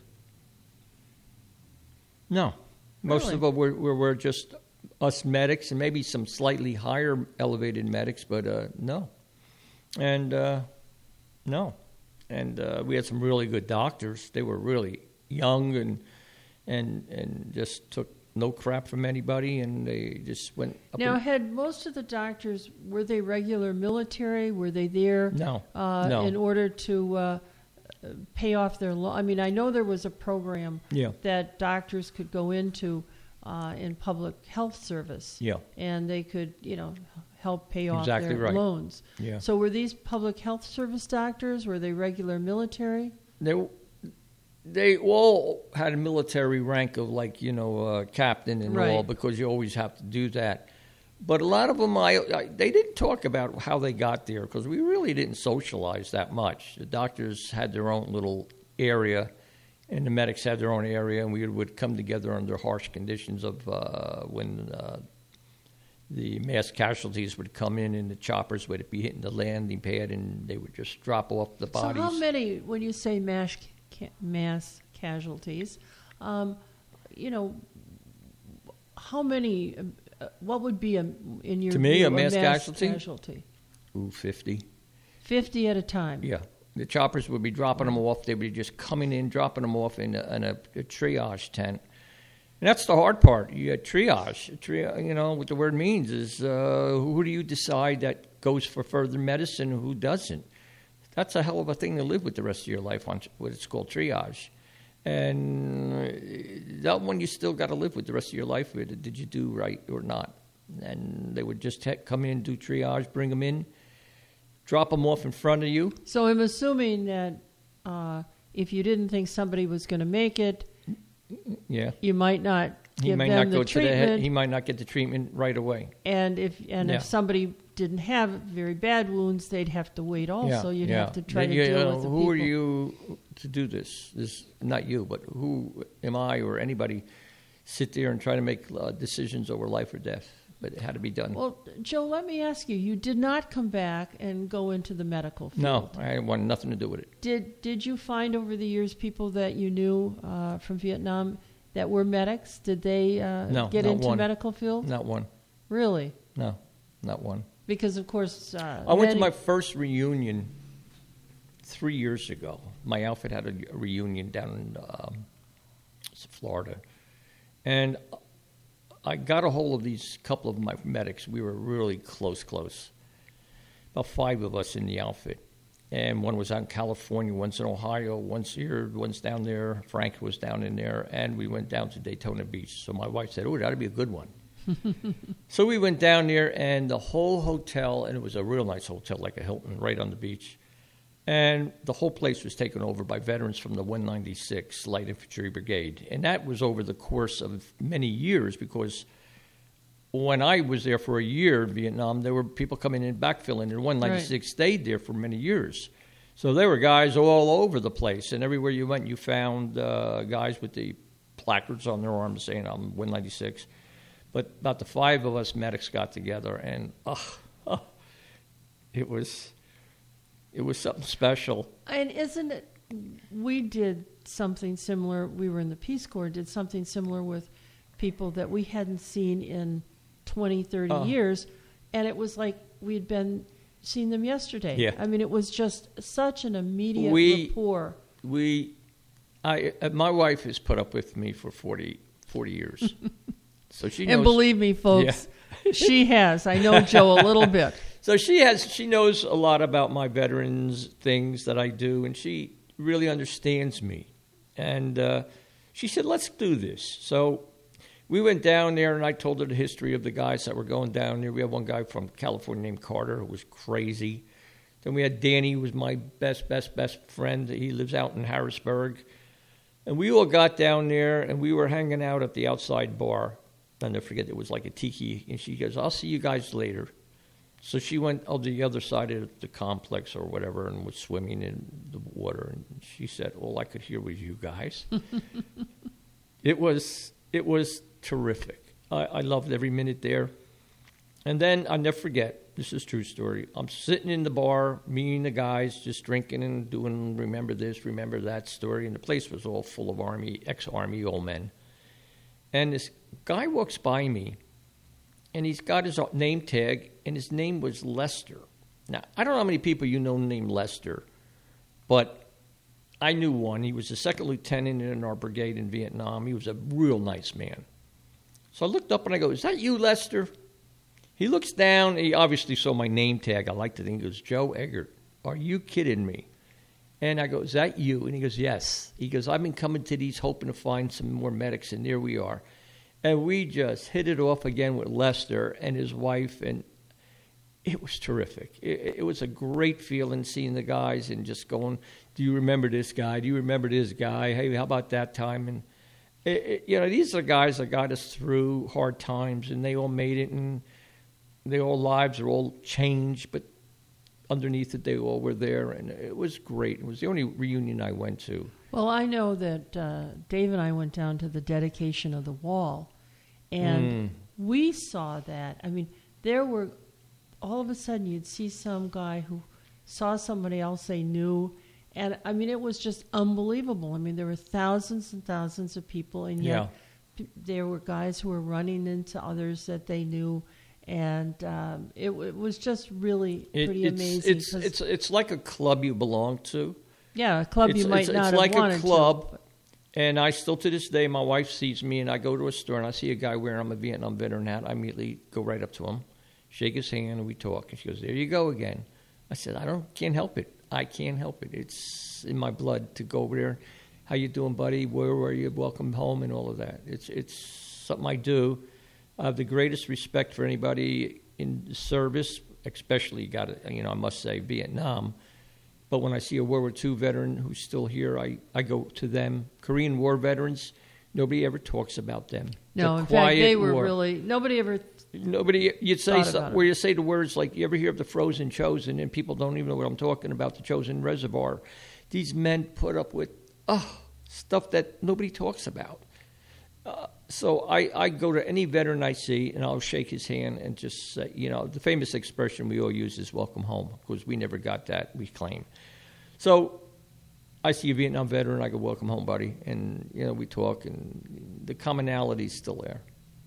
No. Most Really? of them were just us medics and maybe some slightly higher elevated medics, but no. And no. And we had some really good doctors. They were really young and just took no crap from anybody, and they just went up. Now, had most of the doctors, were they regular military? Were they there No. in order to pay off their loan? I know there was a program that doctors could go into in public health service, and they could, help pay off their loans. Yeah. So were these public health service doctors? Were they regular military? They all had a military rank of captain and all, because you always have to do that. But a lot of them, they didn't talk about how they got there, because we really didn't socialize that much. The doctors had their own little area, and the medics had their own area, and we would come together under harsh conditions of when the mass casualties would come in, and the choppers would be hitting the landing pad, and they would just drop off the bodies. So how many, when you say mass casualties, how many, what would be in your to me view, a mass casualty? 50. 50 at a time. Yeah. The choppers would be dropping them off. They would be just coming in, dropping them off in a triage tent. And that's the hard part. You got triage. You know, what the word means is who do you decide that goes for further medicine and who doesn't? That's a hell of a thing to live with the rest of your life on what it's called triage. And that one you still got to live with the rest of your life with. Did you do right or not? And they would just come in, do triage, bring them in, drop them off in front of you. So I'm assuming that if you didn't think somebody was going to make it, yeah, you might not he give might them not go the treatment. to the head. He might not get the treatment right away. And if somebody didn't have very bad wounds, they'd have to wait also. You'd have to try to deal with the who people. are you to do this? Not you, but who am I or anybody sit there and try to make decisions over life or death? But it had to be done. Well, Joe, let me ask you. You did not come back and go into the medical field. No, I wanted nothing to do with it. Did you find over the years people that you knew from Vietnam that were medics? Did they get into medical field? Not one. Really? No, not one. Because, of course... I went to my first reunion 3 years ago. My outfit had a reunion down in Florida. And I got a hold of these couple of my medics. We were really close. About 5 of us in the outfit. And one was out in California, one's in Ohio, one's here, one's down there. Frank was down in there. And we went down to Daytona Beach. So my wife said, that'd be a good one. So we went down there, and the whole hotel, and it was a real nice hotel, like a Hilton, right on the beach. And the whole place was taken over by veterans from the 196 Light Infantry Brigade. And that was over the course of many years, because when I was there for a year in Vietnam, there were people coming in backfilling, and 196 stayed there for many years. So there were guys all over the place, and everywhere you went, you found guys with the placards on their arms saying, I'm 196. But about the 5 of us medics got together, and it was something special. And isn't it? We did something similar. We were in the Peace Corps. Did something similar with people that we hadn't seen in 20, 30 years, and it was like we'd been seeing them yesterday. Yeah. I mean, it was just such an immediate rapport. My wife has put up with me for 40 years. So she knows, and believe me, folks, she has. I know Joe a little bit. So she knows a lot about my veterans, things that I do, and she really understands me. And she said, let's do this. So we went down there, and I told her the history of the guys that were going down there. We had one guy from California named Carter who was crazy. Then we had Danny, who was my best friend. He lives out in Harrisburg. And we all got down there, and we were hanging out at the outside bar. I'll never forget, it was like a tiki. And she goes, I'll see you guys later. So she went on the other side of the complex or whatever and was swimming in the water. And she said, all I could hear was you guys. It was terrific. I loved every minute there. And then I'll never forget, this is a true story. I'm sitting in the bar, me and the guys just drinking and doing remember this, remember that story. And the place was all full of ex-Army old men. And this guy walks by me, and he's got his name tag, and his name was Lester. Now, I don't know how many people you know named Lester, but I knew one. He was a second lieutenant in our brigade in Vietnam. He was a real nice man. So I looked up, and I go, is that you, Lester? He looks down. He obviously saw my name tag. I like to think it was Joe Eggert. Are you kidding me? And I go, is that you? And he goes, yes. He goes, I've been coming to these hoping to find some more medics, and there we are. And we just hit it off again with Lester and his wife, and it was terrific. It was a great feeling seeing the guys and just going, do you remember this guy? Do you remember this guy? Hey, how about that time? And, these are guys that got us through hard times, and they all made it, and their all lives are all changed, but underneath it, they all were there, and it was great. It was the only reunion I went to. Well, I know that Dave and I went down to the dedication of the wall, and we saw that. I mean, there were, all of a sudden, you'd see some guy who saw somebody else they knew, and, I mean, it was just unbelievable. I mean, there were thousands and thousands of people, and yet there were guys who were running into others that they knew. And it was just really pretty amazing. It's like a club you belong to. Yeah, a club you might not have wanted to. It's like a club, And I still, to this day, my wife sees me and I go to a store and I see a guy wearing a Vietnam veteran hat. I immediately go right up to him, shake his hand, and we talk. And she goes, "There you go again." I said, can't help it. I can't help it. It's in my blood to go over there. How you doing, buddy? Where were you? Welcome home and all of that. It's something I do. I have the greatest respect for anybody in service, especially, I must say, Vietnam. But when I see a World War II veteran who's still here, I go to them. Korean War veterans, nobody ever talks about them. No, The in fact, they were war. really, nobody ever You'd say thought about where it. you say the words like, you ever hear of the frozen chosen, and people don't even know what I'm talking about, the chosen reservoir. These men put up with stuff that nobody talks about. So I go to any veteran I see, and I'll shake his hand and just say, the famous expression we all use is welcome home, because we never got that, we claim. So I see a Vietnam veteran, I go, welcome home, buddy. And, we talk, and the commonality's still there.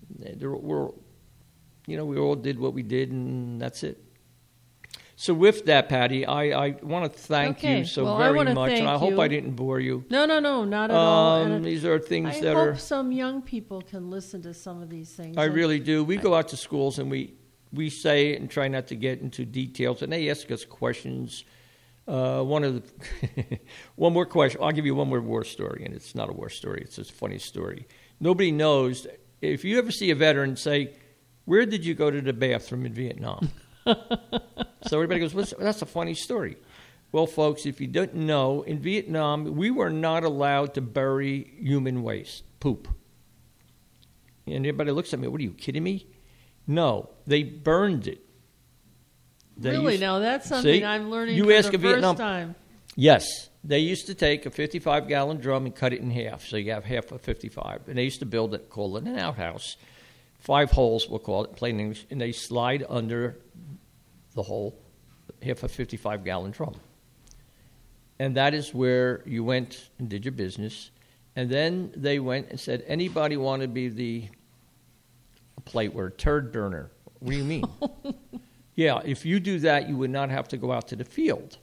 We all did what we did, and that's it. So with that, Patty, I want to thank you so very much. And I hope I didn't bore you. No, not at all. And these are things I that hope some young people can listen to some of these things. I really do. We go out to schools and we say it and try not to get into details, and they ask us questions. One more question. I'll give you one more war story, and it's not a war story. It's just a funny story. Nobody knows. If you ever see a veteran say, "Where did you go to the bathroom in Vietnam?" So everybody goes, that's a funny story. Well, folks, if you don't know, in Vietnam, we were not allowed to bury human waste, poop. And everybody looks at me, what are you kidding me? No, they burned it. Now that's something I'm learning for the first time. Yes, they used to take a 55-gallon drum and cut it in half, so you have half of 55. And they used to build it, call it an outhouse. 5 holes, we'll call it in plain English, and they slide under the hole, half a 55-gallon drum. And that is where you went and did your business. And then they went and said, anybody want to be turd burner? What do you mean? Yeah, if you do that, you would not have to go out to the field.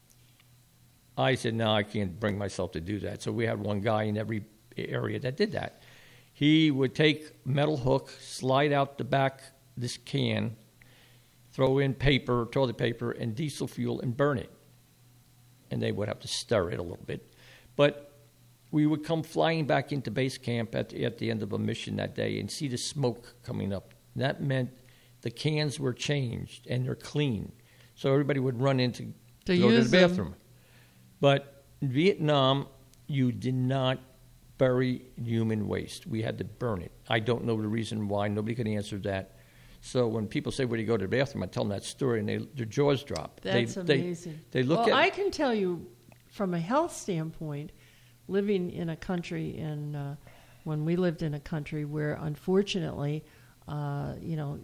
I said, no, I can't bring myself to do that. So we had one guy in every area that did that. He would take metal hook, slide out the back this can, throw in paper, toilet paper, and diesel fuel and burn it. And they would have to stir it a little bit. But we would come flying back into base camp at the end of a mission that day and see the smoke coming up. That meant the cans were changed and they're clean. So everybody would run in to go to the bathroom. But in Vietnam, you did not bury human waste. We had to burn it. I don't know the reason why. Nobody can answer that. So when people say, where do you go to the bathroom, I tell them that story, and their jaws drop. That's amazing. They look at. I can tell you, from a health standpoint, living in a country, when we lived in a country where, unfortunately, our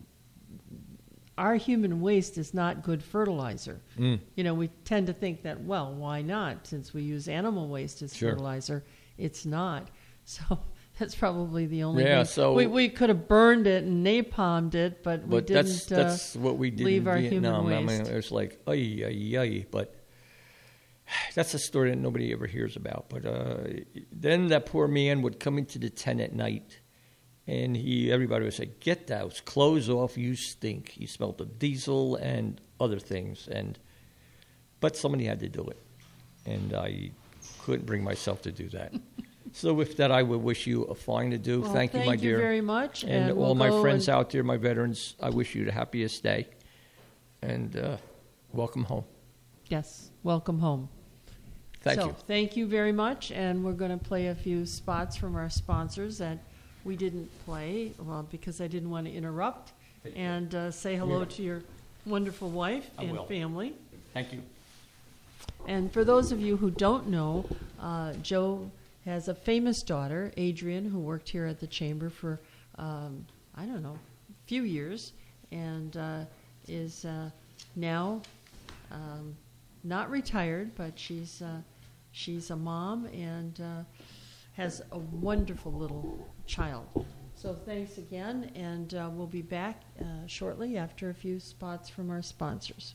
human waste is not good fertilizer. We tend to think that, well, why not? Since we use animal waste as fertilizer, it's not. So that's probably the only thing. So we could have burned it and napalmed it, but we didn't. That's what we did leave in our Vietnam. human waste. I mean, it was like, ay. But that's a story that nobody ever hears about. But then that poor man would come into the tent at night, and everybody would say, get those clothes off, you stink. He smelled of diesel and other things. But somebody had to do it, and I couldn't bring myself to do that. So with that, I would wish you a fine adieu. Well, thank you, my dear. Thank you very much. And all my friends out there, my veterans, I wish you the happiest day. And welcome home. Yes, welcome home. Thank you. Thank you very much. And we're going to play a few spots from our sponsors that we didn't play, because I didn't want to interrupt. And say hello to your wonderful wife and family. Thank you. And for those of you who don't know, Joe has a famous daughter, Adrian, who worked here at the Chamber for, a few years, and is now not retired, but she's a mom and has a wonderful little child. So thanks again, and we'll be back shortly after a few spots from our sponsors.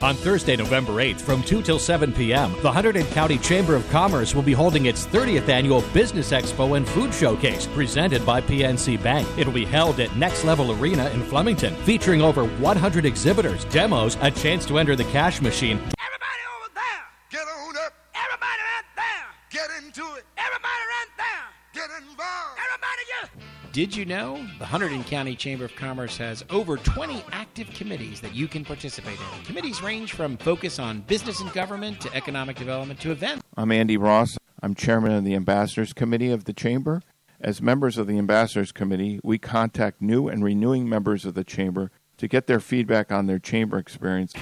On Thursday, November 8th, from 2 till 7 p.m., the Hunterdon County Chamber of Commerce will be holding its 30th annual Business Expo and Food Showcase, presented by PNC Bank. It will be held at Next Level Arena in Flemington, featuring over 100 exhibitors, demos, a chance to enter the cash machine. Everybody over there, get on up. Everybody right there, get into it. Everybody right there, get involved. Everybody get... Did you know the Hunterdon County Chamber of Commerce has over 20 active committees that you can participate in? Committees range from focus on business and government to economic development to events. I'm Andy Ross. I'm chairman of the Ambassadors Committee of the Chamber. As members of the Ambassadors Committee, we contact new and renewing members of the Chamber to get their feedback on their Chamber experience.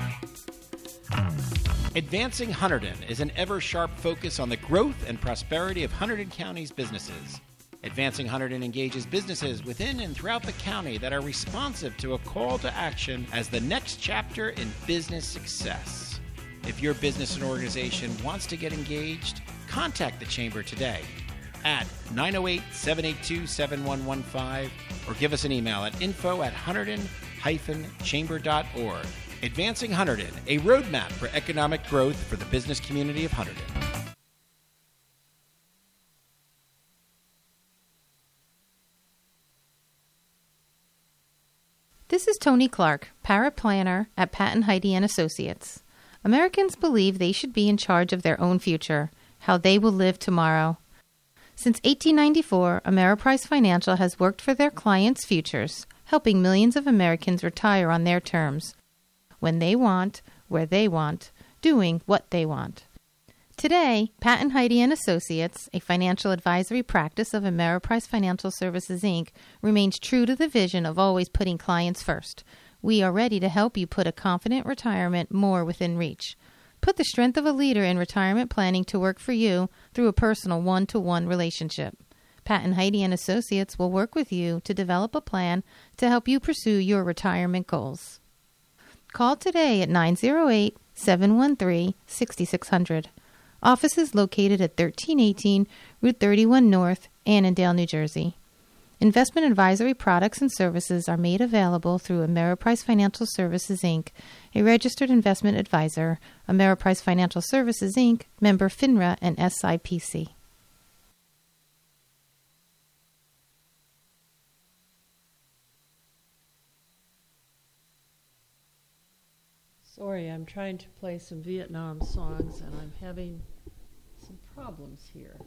Advancing Hunterdon is an ever-sharp focus on the growth and prosperity of Hunterdon County's businesses. Advancing Hunterdon engages businesses within and throughout the county that are responsive to a call to action as the next chapter in business success. If your business and organization wants to get engaged, contact the Chamber today at 908-782-7115 or give us an email at info@hunterdon-chamber.org. Advancing Hunterdon, a roadmap for economic growth for the business community of Hunterdon. This is Tony Clark, paraplanner at Pat & Heidi & Associates. Americans believe they should be in charge of their own future, how they will live tomorrow. Since 1894, Ameriprise Financial has worked for their clients' futures, helping millions of Americans retire on their terms, when they want, where they want, doing what they want. Today, Pat & Heidi & Associates, a financial advisory practice of Ameriprise Financial Services, Inc., remains true to the vision of always putting clients first. We are ready to help you put a confident retirement more within reach. Put the strength of a leader in retirement planning to work for you through a personal one-to-one relationship. Pat & Heidi & Associates will work with you to develop a plan to help you pursue your retirement goals. Call today at 908-713-6600. Office is located at 1318 Route 31 North, Annandale, New Jersey. Investment advisory products and services are made available through Ameriprise Financial Services, Inc., a registered investment advisor, Ameriprise Financial Services, Inc., member FINRA and SIPC. Sorry, I'm trying to play some Vietnam songs, and I'm having some problems here.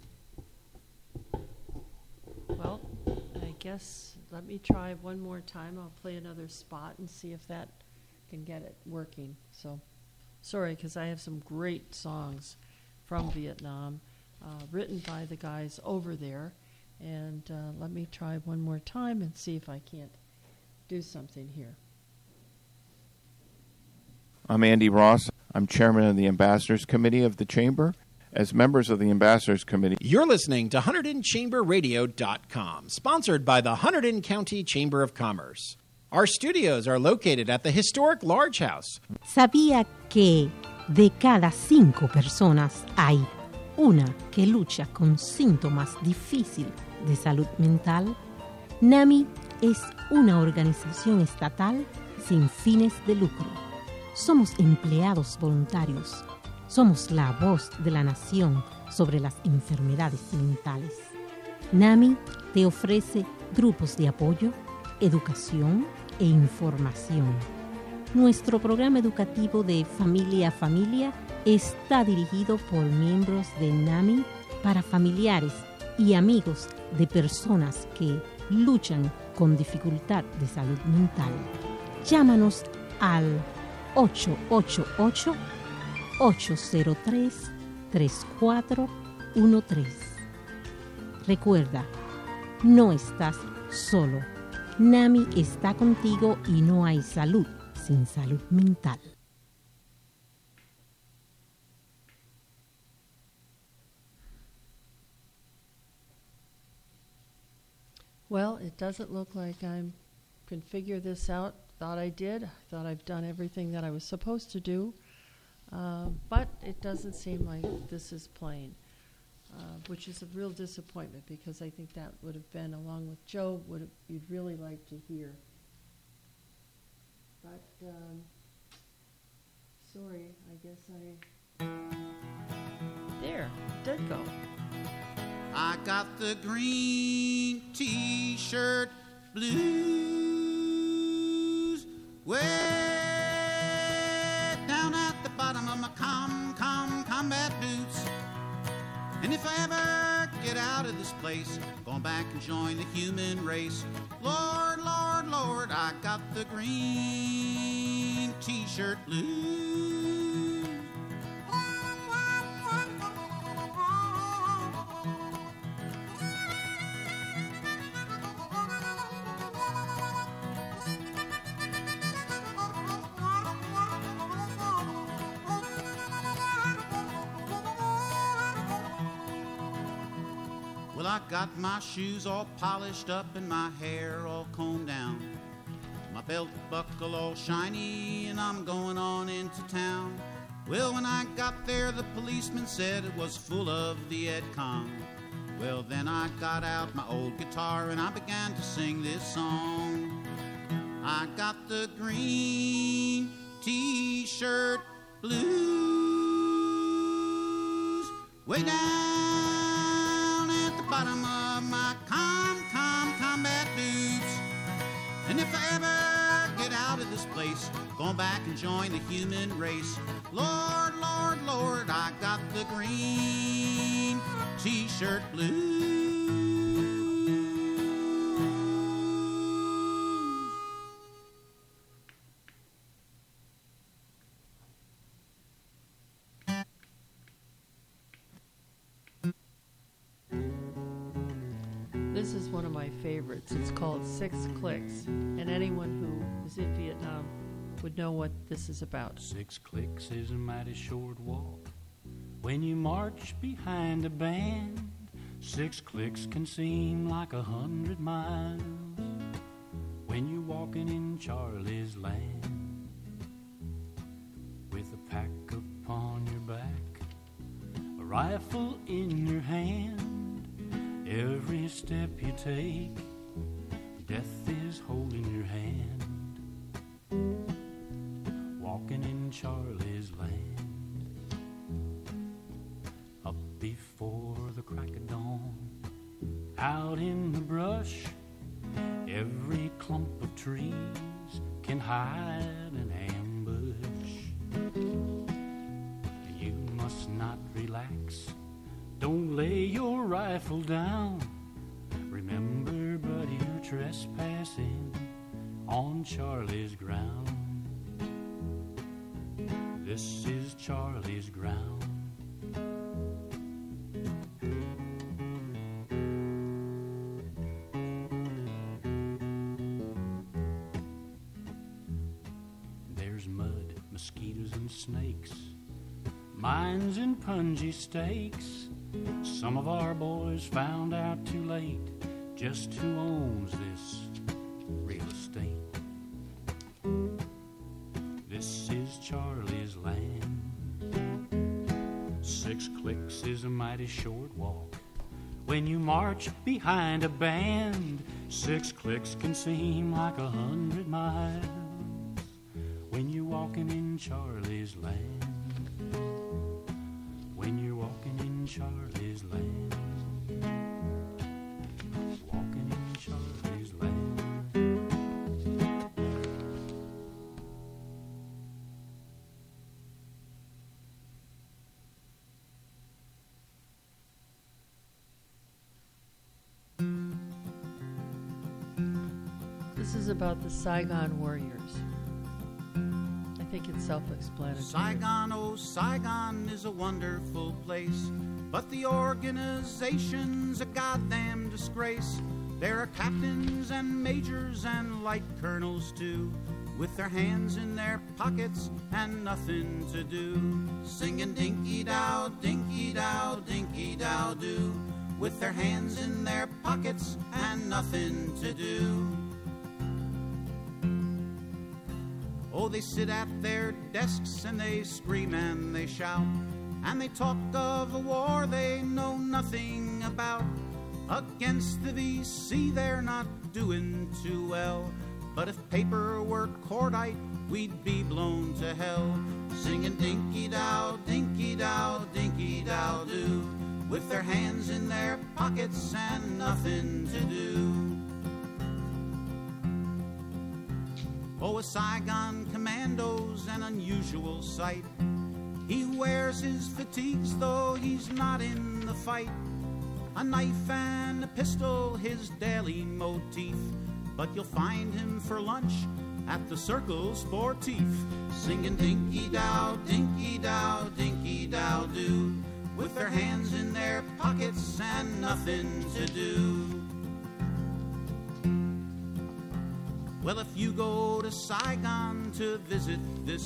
Well, I guess let me try one more time. I'll play another spot and see if that can get it working. So, sorry, because I have some great songs from Vietnam written by the guys over there. And let me try one more time and see if I can't do something here. I'm Andy Ross. I'm chairman of the Ambassadors Committee of the Chamber. As members of the Ambassadors Committee, You're listening to HunterdonChamberRadio.com, sponsored by the Hunterdon County Chamber of Commerce. Our studios are located at the historic Large House. ¿Sabía que de cada 5 personas hay una que lucha con síntomas difíciles de salud mental? NAMI es una organización estatal sin fines de lucro. Somos empleados voluntarios. Somos la voz de la nación sobre las enfermedades mentales. NAMI te ofrece grupos de apoyo, educación e información. Nuestro programa educativo de Familia a Familia está dirigido por miembros de NAMI para familiares y amigos de personas que luchan con dificultad de salud mental. Llámanos al 888-803-3413. Recuerda, no estás solo. NAMI está contigo y no hay salud sin salud mental. Well, it doesn't look like I can figure this out. Thought I did. I thought I've done everything that I was supposed to do. But it doesn't seem like this is playing, which is a real disappointment because I think that would have been, along with Joe, what you'd really like to hear. But story. I guess There, did go. I got the green T-shirt blues way down at the bottom of my combat boots. And if I ever get out of this place, going back and join the human race. Lord, Lord, Lord, I got the green T-shirt blues. Well, I got my shoes all polished up and my hair all combed down, my belt buckle all shiny, and I'm going on into town. Well, when I got there, the policeman said it was full of the EdCom. Well, then I got out my old guitar and I began to sing this song. I got the green T-shirt blues way down at the bottom of my combat boots. And if I ever get out of this place, going back and join the human race. Lord, Lord, Lord, I got the green T-shirt blues. This is one of my favorites. It's called 6 Clicks, and anyone who is in Vietnam would know what this is about. 6 clicks is a mighty short walk when you march behind a band. 6 clicks can seem like 100 miles when you're walking in Charlie's land, with a pack upon your back, a rifle in your hand. Every step you take, death is holding your hand, walking in Charlie's land. Up before the crack of dawn, out in the brush, every clump of trees can hide an ambush. You must not relax, don't lay your rifle down. Remember, buddy, you're trespassing on Charlie's ground. This is Charlie's ground. There's mud, mosquitoes and snakes, mines and punji stakes. Some of our boys found out too late just who owns this real estate. This is Charlie's land. 6 clicks is a mighty short walk when you march behind a band. 6 clicks can seem like 100 miles when you're walking in Charlie's land. When you're walking in Charlie's land, walking in Charlie's land. This is about the Saigon Warriors. I think it's self-explanatory. Saigon, oh Saigon is a wonderful place, but the organization's a goddamn disgrace. There are captains and majors and light colonels too, with their hands in their pockets and nothing to do, singing dinky-dow, dinky-dow, dinky-dow do, with their hands in their pockets and nothing to do. Oh, they sit at their desks and they scream and they shout, and they talk of a war they know nothing about. Against the VC they're not doing too well, But if paper were cordite, we'd be blown to hell, singing dinky-dow, dinky-dow, dinky-dow-doo, with their hands in their pockets and nothing to do. Oh, a Saigon commando's an unusual sight. He wears his fatigues though he's not in the fight. A knife and a pistol, his daily motif. But you'll find him for lunch at the Circle Sportif, singing dinky-dow, dinky-dow, dinky-dow-doo, with their hands in their pockets and nothing to do. Well, if you go to Saigon to visit this